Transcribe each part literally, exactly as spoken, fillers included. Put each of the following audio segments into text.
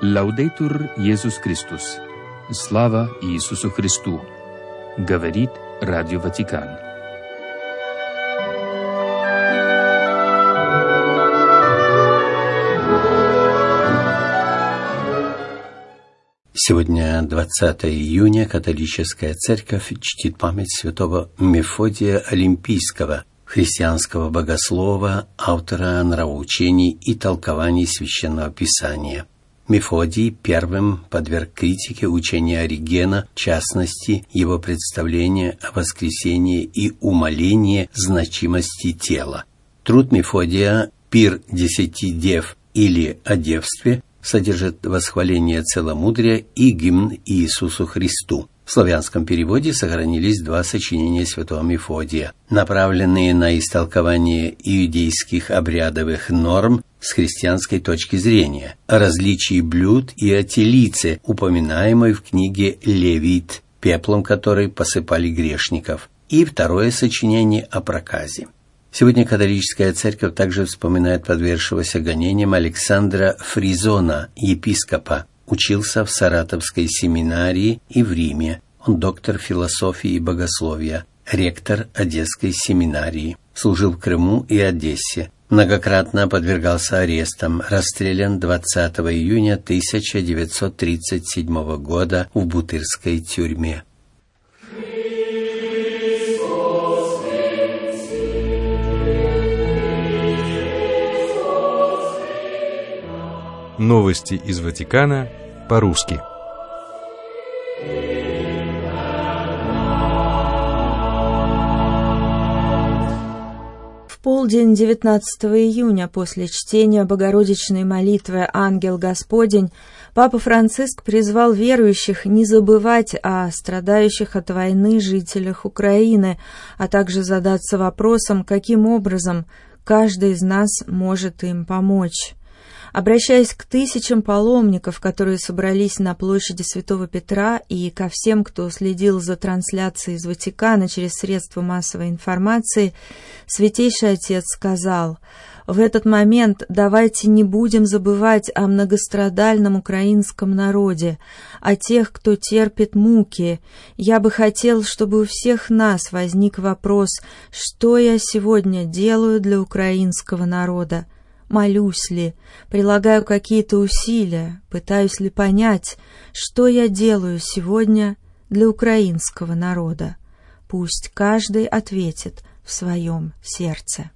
Лаудейтур Иисус Христос. Слава Иисусу Христу. Говорит Радио Ватикан. Сегодня, двадцатого июня, католическая церковь чтит память святого Мефодия Олимпийского, христианского богослова, автора нравоучений и толкований Священного Писания. Мефодий первым подверг критике учения Оригена, в частности, его представление о воскресении и умалении значимости тела. Труд Мефодия «Пир десяти дев» или «О девстве» содержит восхваление целомудрия и гимн Иисусу Христу. В славянском переводе сохранились два сочинения святого Мефодия, направленные на истолкование иудейских обрядовых норм с христианской точки зрения, о различии блюд и о телице, упоминаемой в книге «Левит», пеплом которой посыпали грешников, и второе сочинение о проказе. Сегодня католическая церковь также вспоминает подвергшегося гонениям Александра Фризона, епископа. Учился в Саратовской семинарии и в Риме. Он доктор философии и богословия, ректор Одесской семинарии. Служил в Крыму и Одессе. Многократно подвергался арестам. Расстрелян двадцатого июня тысяча девятьсот тридцать седьмого года в Бутырской тюрьме. Новости из Ватикана по-русски. В полдень девятнадцатого июня после чтения Богородичной молитвы «Ангел Господень» Папа Франциск призвал верующих не забывать о страдающих от войны жителях Украины, а также задаться вопросом, каким образом каждый из нас может им помочь. Обращаясь к тысячам паломников, которые собрались на площади Святого Петра, и ко всем, кто следил за трансляцией из Ватикана через средства массовой информации, Святейший Отец сказал: «В этот момент давайте не будем забывать о многострадальном украинском народе, о тех, кто терпит муки. Я бы хотел, чтобы у всех нас возник вопрос, что я сегодня делаю для украинского народа. Молюсь ли, прилагаю какие-то усилия, пытаюсь ли понять, что я делаю сегодня для украинского народа. Пусть каждый ответит в своем сердце».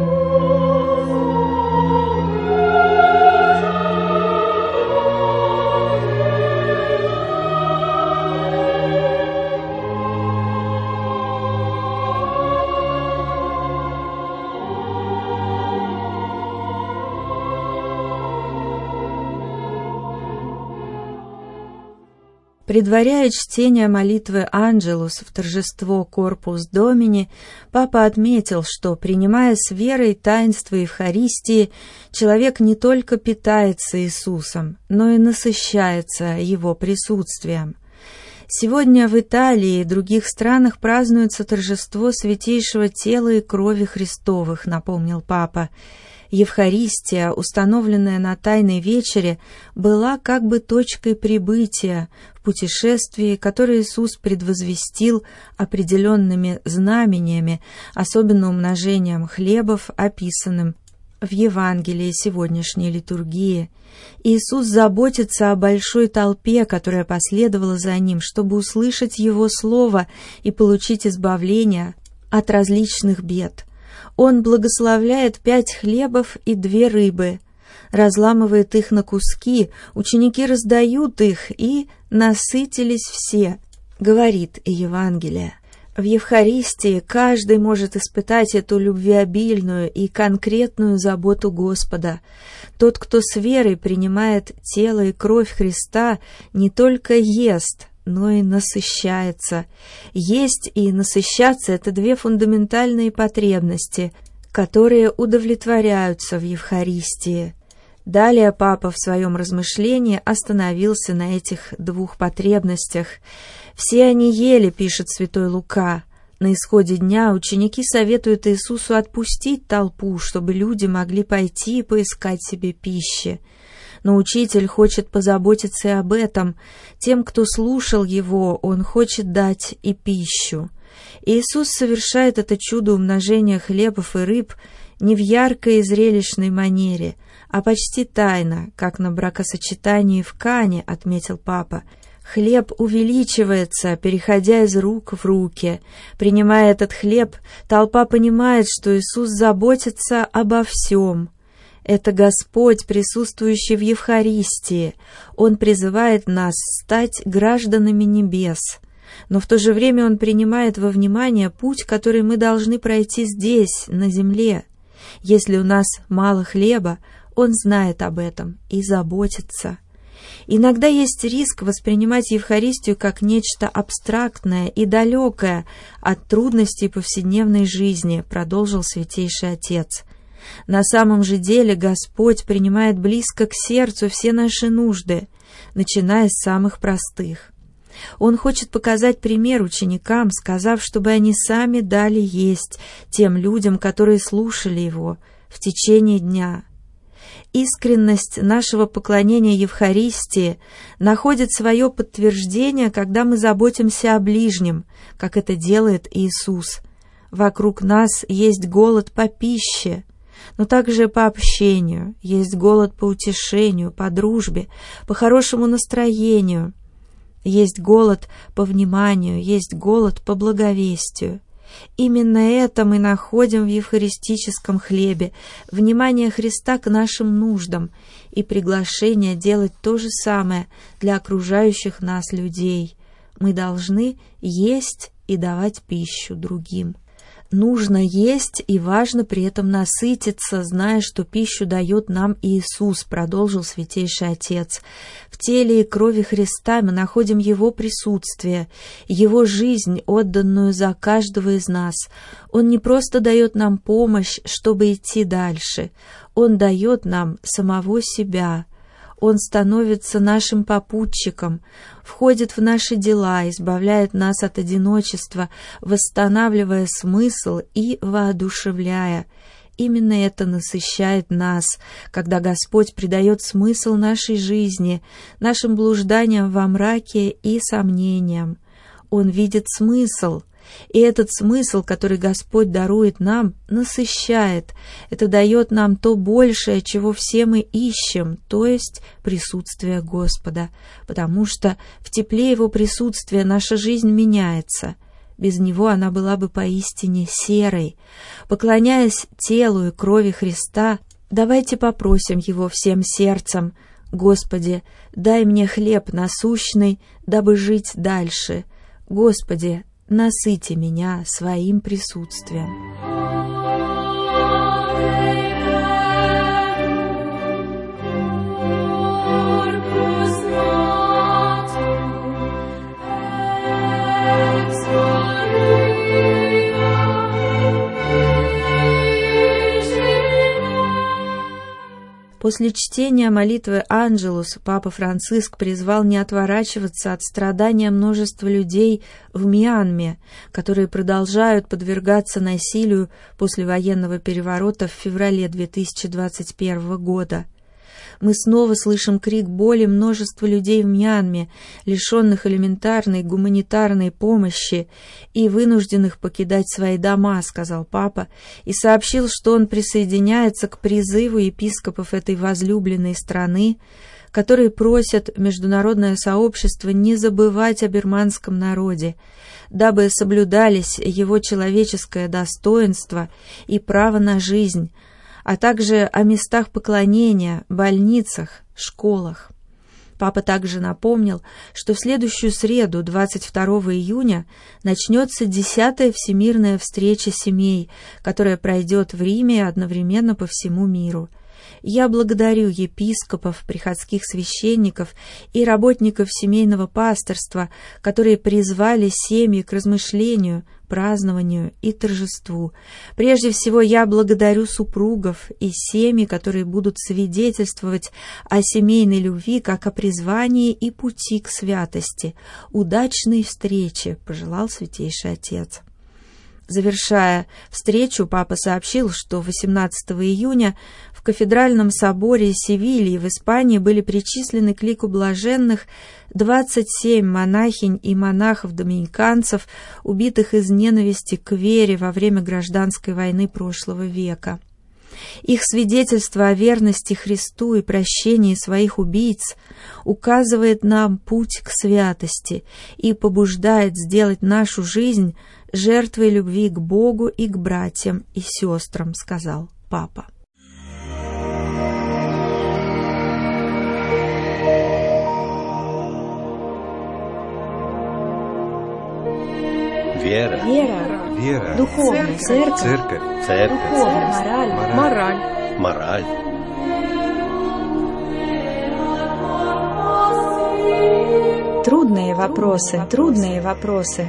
Предваряя чтение молитвы «Анджелус» в торжество Корпус Домини, Папа отметил, что, принимая с верой таинство Евхаристии, человек не только питается Иисусом, но и насыщается Его присутствием. Сегодня в Италии и других странах празднуется торжество святейшего тела и крови Христовых, напомнил Папа. Евхаристия, установленная на Тайной вечере, была как бы точкой прибытия в путешествии, которое Иисус предвозвестил определенными знамениями, особенно умножением хлебов, описанным в Евангелии сегодняшней литургии. Иисус заботится о большой толпе, которая последовала за Ним, чтобы услышать Его Слово и получить избавление от различных бед. Он благословляет пять хлебов и две рыбы, разламывает их на куски, ученики раздают их, и насытились все, говорит Евангелие. В Евхаристии каждый может испытать эту любвеобильную и конкретную заботу Господа. Тот, кто с верой принимает тело и кровь Христа, не только ест, но и насыщается. Есть и насыщаться — это две фундаментальные потребности, которые удовлетворяются в Евхаристии. Далее Папа в своем размышлении остановился на этих двух потребностях. «Все они ели», — пишет святой Лука. На исходе дня ученики советуют Иисусу отпустить толпу, чтобы люди могли пойти и поискать себе пищи. Но Учитель хочет позаботиться и об этом. Тем, кто слушал Его, Он хочет дать и пищу. И Иисус совершает это чудо умножения хлебов и рыб не в яркой и зрелищной манере, а почти тайно, как на бракосочетании в Кане, отметил папа. Хлеб увеличивается, переходя из рук в руки. Принимая этот хлеб, толпа понимает, что Иисус заботится обо всем. Это Господь, присутствующий в Евхаристии. Он призывает нас стать гражданами небес. Но в то же время Он принимает во внимание путь, который мы должны пройти здесь, на земле. Если у нас мало хлеба, Он знает об этом и заботится. Иногда есть риск воспринимать Евхаристию как нечто абстрактное и далекое от трудностей повседневной жизни, продолжил Святейший Отец. На самом же деле Господь принимает близко к сердцу все наши нужды, начиная с самых простых. Он хочет показать пример ученикам, сказав, чтобы они сами дали есть тем людям, которые слушали Его в течение дня. Искренность нашего поклонения Евхаристии находит свое подтверждение, когда мы заботимся о ближнем, как это делает Иисус. Вокруг нас есть голод по пище, но также по общению, есть голод по утешению, по дружбе, по хорошему настроению, есть голод по вниманию, есть голод по благовестию. Именно это мы находим в евхаристическом хлебе, внимание Христа к нашим нуждам и приглашение делать то же самое для окружающих нас людей. Мы должны есть и давать пищу другим. Нужно есть и важно при этом насытиться, зная, что пищу дает нам Иисус, продолжил Святейший Отец. В теле и крови Христа мы находим Его присутствие, Его жизнь, отданную за каждого из нас. Он не просто дает нам помощь, чтобы идти дальше, Он дает нам самого себя. Он становится нашим попутчиком, входит в наши дела, избавляет нас от одиночества, восстанавливая смысл и воодушевляя. Именно это насыщает нас, когда Господь придает смысл нашей жизни, нашим блужданиям во мраке и сомнениям. Он видит смысл, и этот смысл, который Господь дарует нам, насыщает. Это дает нам то большее, чего все мы ищем, то есть присутствие Господа, потому что в тепле Его присутствия наша жизнь меняется. Без Него она была бы поистине серой. Поклоняясь телу и крови Христа, давайте попросим Его всем сердцем: «Господи, дай мне хлеб насущный, дабы жить дальше. Господи, насыти меня своим присутствием». После чтения молитвы «Анджелус» Папа Франциск призвал не отворачиваться от страдания множества людей в Мьянме, которые продолжают подвергаться насилию после военного переворота в феврале две тысячи двадцать первого года. Мы снова слышим крик боли множества людей в Мьянме, лишенных элементарной гуманитарной помощи и вынужденных покидать свои дома, сказал Папа, и сообщил, что он присоединяется к призыву епископов этой возлюбленной страны, которые просят международное сообщество не забывать о бирманском народе, дабы соблюдались его человеческое достоинство и право на жизнь, а также о местах поклонения, больницах, школах. Папа также напомнил, что в следующую среду, двадцать второго июня, начнется десятая Всемирная встреча семей, которая пройдет в Риме и одновременно по всему миру. Я благодарю епископов, приходских священников и работников семейного пасторства, которые призвали семьи к размышлению, празднованию и торжеству. Прежде всего, я благодарю супругов и семьи, которые будут свидетельствовать о семейной любви как о призвании и пути к святости. Удачной встречи, пожелал Святейший Отец. Завершая встречу, папа сообщил, что восемнадцатого июня в кафедральном соборе Севильи в Испании были причислены к лику блаженных двадцать семь монахинь и монахов-доминиканцев, убитых из ненависти к вере во время гражданской войны прошлого века. Их свидетельство о верности Христу и прощении своих убийц указывает нам путь к святости и побуждает сделать нашу жизнь жертвой любви к Богу и к братьям и сестрам, сказал папа. Вера. Вера. Вера. Духовная. Церковь. Церковь. Церковь. Духовная. Мораль. Мораль. Мораль. Трудные вопросы. Трудные вопросы.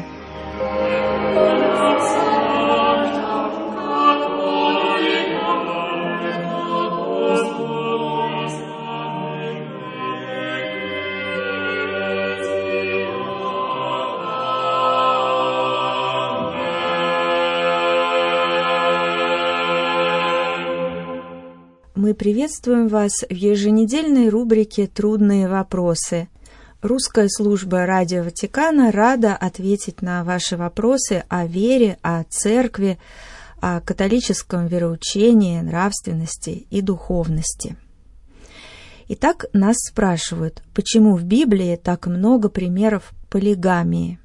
Мы приветствуем вас в еженедельной рубрике «Трудные вопросы». Русская служба Радио Ватикана рада ответить на ваши вопросы о вере, о церкви, о католическом вероучении, нравственности и духовности. Итак, нас спрашивают, почему в Библии так много примеров полигамии?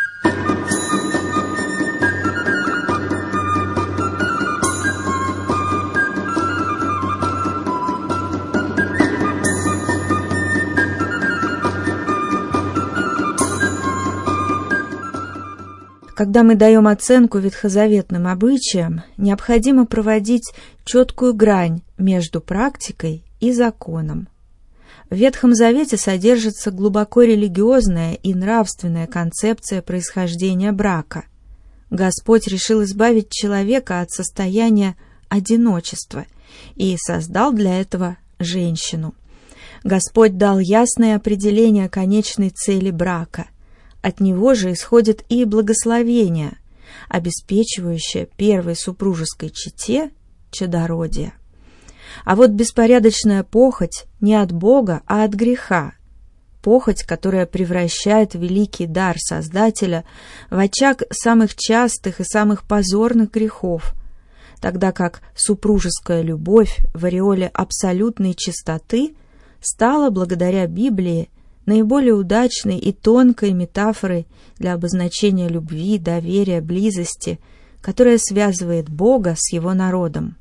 Когда мы даем оценку ветхозаветным обычаям, необходимо проводить четкую грань между практикой и законом. В Ветхом Завете содержится глубоко религиозная и нравственная концепция происхождения брака. Господь решил избавить человека от состояния одиночества и создал для этого женщину. Господь дал ясное определение конечной цели брака. От него же исходит и благословение, обеспечивающее первой супружеской чете чадородие. А вот беспорядочная похоть не от Бога, а от греха. Похоть, которая превращает великий дар Создателя в очаг самых частых и самых позорных грехов, тогда как супружеская любовь в ореоле абсолютной чистоты стала, благодаря Библии, наиболее удачной и тонкой метафорой для обозначения любви, доверия, близости, которая связывает Бога с Его народом.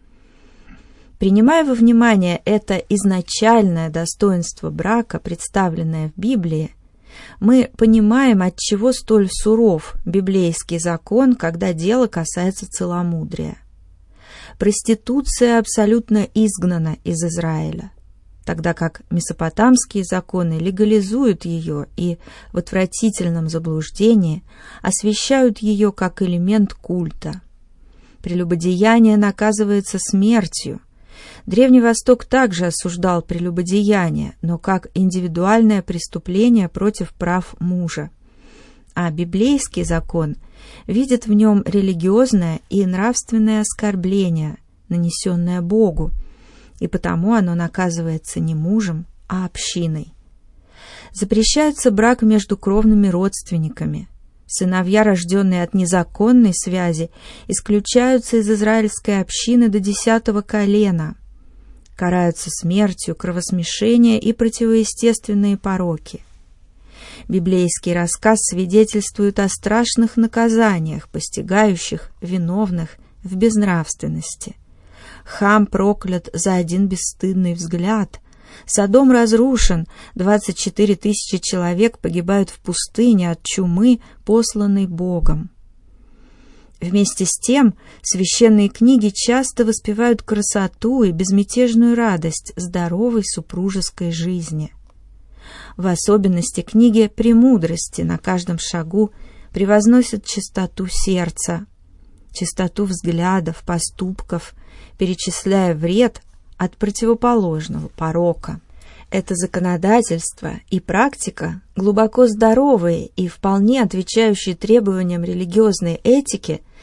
Принимая во внимание это изначальное достоинство брака, представленное в Библии, мы понимаем, отчего столь суров библейский закон, когда дело касается целомудрия. Проституция абсолютно изгнана из Израиля, тогда как месопотамские законы легализуют ее и в отвратительном заблуждении освящают ее как элемент культа. Прелюбодеяние наказывается смертью. Древний Восток также осуждал прелюбодеяние, но как индивидуальное преступление против прав мужа. А библейский закон видит в нем религиозное и нравственное оскорбление, нанесенное Богу, и потому оно наказывается не мужем, а общиной. Запрещается брак между кровными родственниками. Сыновья, рожденные от незаконной связи, исключаются из израильской общины до десятого колена. Караются смертью, кровосмешение и противоестественные пороки. Библейский рассказ свидетельствует о страшных наказаниях, постигающих виновных в безнравственности. Хам проклят за один бесстыдный взгляд. Содом разрушен, двадцать четыре тысячи человек погибают в пустыне от чумы, посланной Богом. Вместе с тем, священные книги часто воспевают красоту и безмятежную радость здоровой супружеской жизни. В особенности книги «Премудрости» на каждом шагу превозносят чистоту сердца, чистоту взглядов, поступков, перечисляя вред от противоположного порока. Это законодательство и практика, глубоко здоровые и вполне отвечающие требованиям религиозной этики,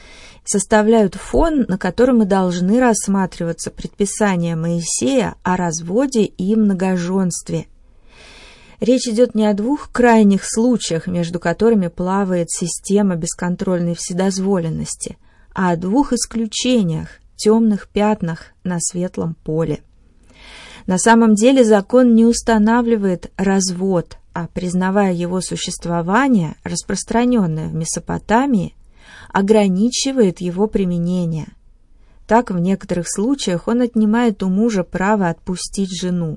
составляют фон, на котором и должны рассматриваться предписания Моисея о разводе и многоженстве. Речь идет не о двух крайних случаях, между которыми плавает система бесконтрольной вседозволенности, а о двух исключениях, темных пятнах на светлом поле. На самом деле закон не устанавливает развод, а, признавая его существование, распространенное в Месопотамии, ограничивает его применение. Так, в некоторых случаях он отнимает у мужа право отпустить жену.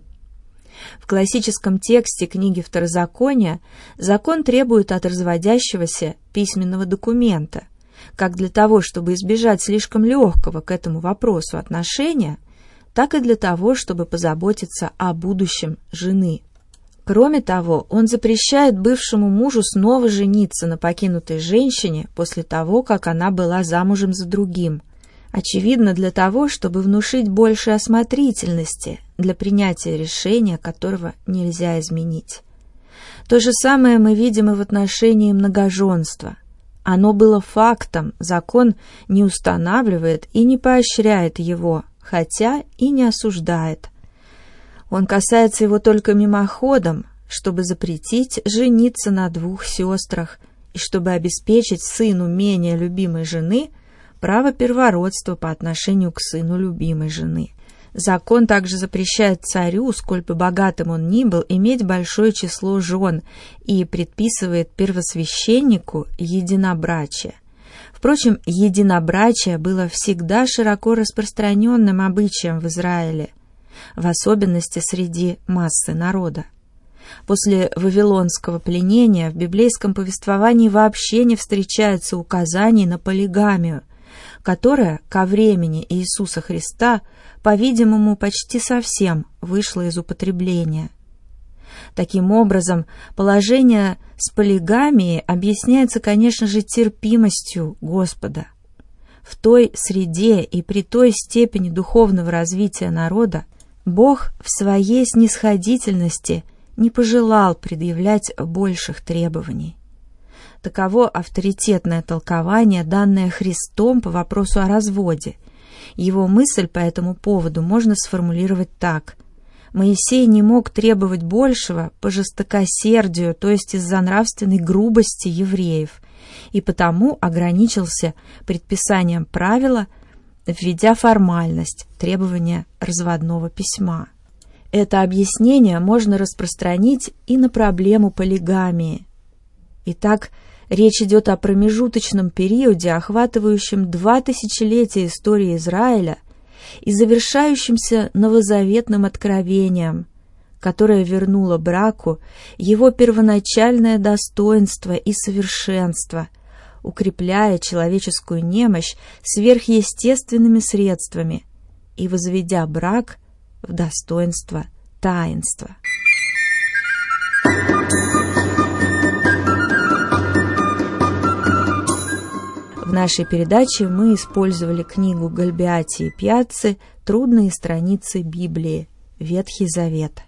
В классическом тексте книги Второзакония закон требует от разводящегося письменного документа, как для того, чтобы избежать слишком легкого к этому вопросу отношения, так и для того, чтобы позаботиться о будущем жены. Кроме того, он запрещает бывшему мужу снова жениться на покинутой женщине после того, как она была замужем за другим, очевидно, для того, чтобы внушить больше осмотрительности для принятия решения, которого нельзя изменить. То же самое мы видим и в отношении многоженства. Оно было фактом, закон не устанавливает и не поощряет его, хотя и не осуждает. Он касается его только мимоходом, чтобы запретить жениться на двух сестрах и чтобы обеспечить сыну менее любимой жены право первородства по отношению к сыну любимой жены. Закон также запрещает царю, сколь бы богатым он ни был, иметь большое число жен и предписывает первосвященнику единобрачие. Впрочем, единобрачие было всегда широко распространенным обычаем в Израиле, в особенности среди массы народа. После вавилонского пленения в библейском повествовании вообще не встречается указаний на полигамию, которая ко времени Иисуса Христа, по-видимому, почти совсем вышла из употребления. Таким образом, положение с полигамией объясняется, конечно же, терпимостью Господа. В той среде и при той степени духовного развития народа Бог в своей снисходительности не пожелал предъявлять больших требований. Таково авторитетное толкование, данное Христом по вопросу о разводе. Его мысль по этому поводу можно сформулировать так: Моисей не мог требовать большего по жестокосердию, то есть из-за нравственной грубости евреев, и потому ограничился предписанием правила, введя формальность требования разводного письма. Это объяснение можно распространить и на проблему полигамии. Итак, речь идет о промежуточном периоде, охватывающем два тысячелетия истории Израиля и завершающимся новозаветным откровением, которое вернуло браку его первоначальное достоинство и совершенство, укрепляя человеческую немощь сверхъестественными средствами и возведя брак в достоинство таинства. В нашей передаче мы использовали книгу Гальбиати и Пьяцци «Трудные страницы Библии. Ветхий Завет».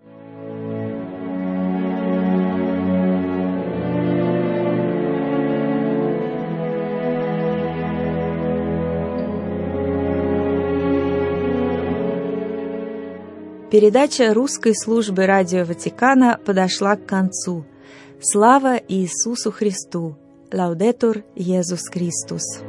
Передача русской службы Радио Ватикана подошла к концу. Слава Иисусу Христу! Лаудетур Иисус Христос!